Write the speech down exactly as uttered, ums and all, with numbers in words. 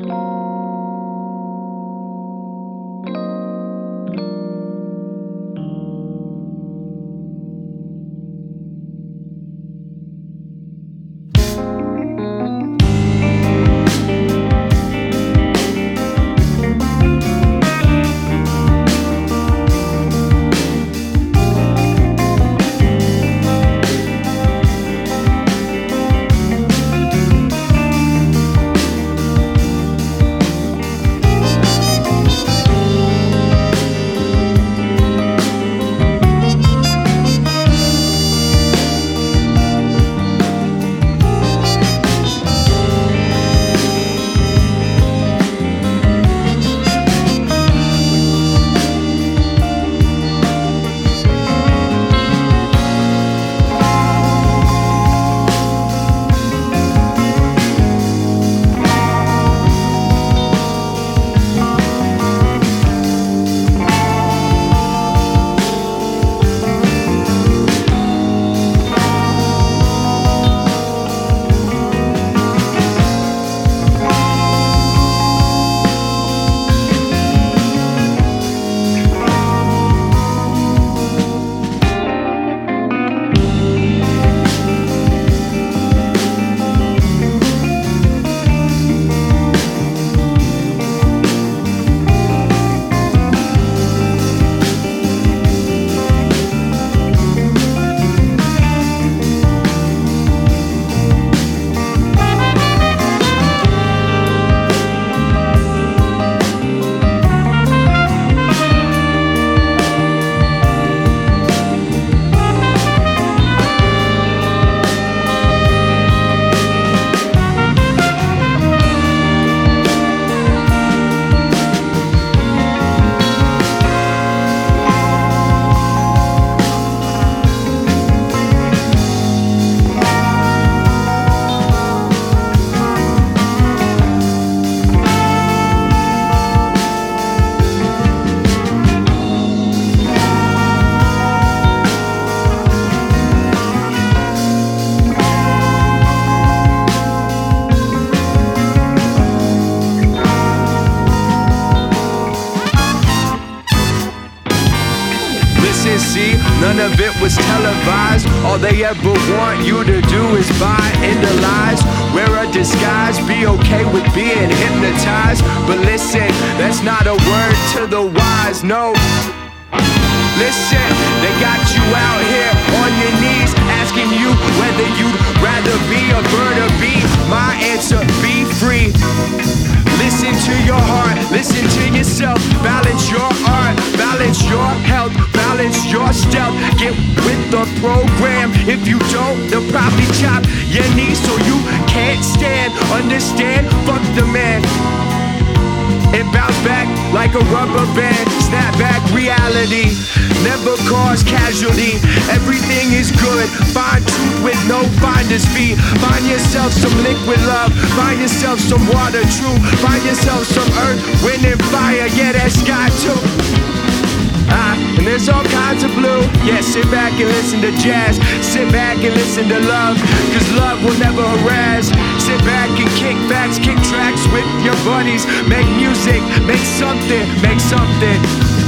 See, none of it was televised. All they ever want you to do is buy into lies. Wear a disguise, be okay with being hypnotized. But listen, that's not a word to the wise, no. Listen, they got you out here on your knees, asking you whether you'd rather be a bird or bee. My answer, be free. Listen to your heart, listen to yourself. Balance your art, balance your health, balance your stealth. Get with the program. If you don't, they'll probably chop your knees so you can't stand. Understand? Fuck the man. It bounce back like a rubber band. Snap back reality. Never cause casualty. Everything is good. Find truth with no finder's fee. Find yourself some liquid love. Find yourself some water true. Find yourself some earth, wind and fire. Yeah, that sky too. Ah, and there's all kinds of blue. Yeah, sit back and listen to jazz. Sit back and listen to love, cause love will never harass. Sit back and kick backs, kick tracks with your buddies. Make music, make something, make something.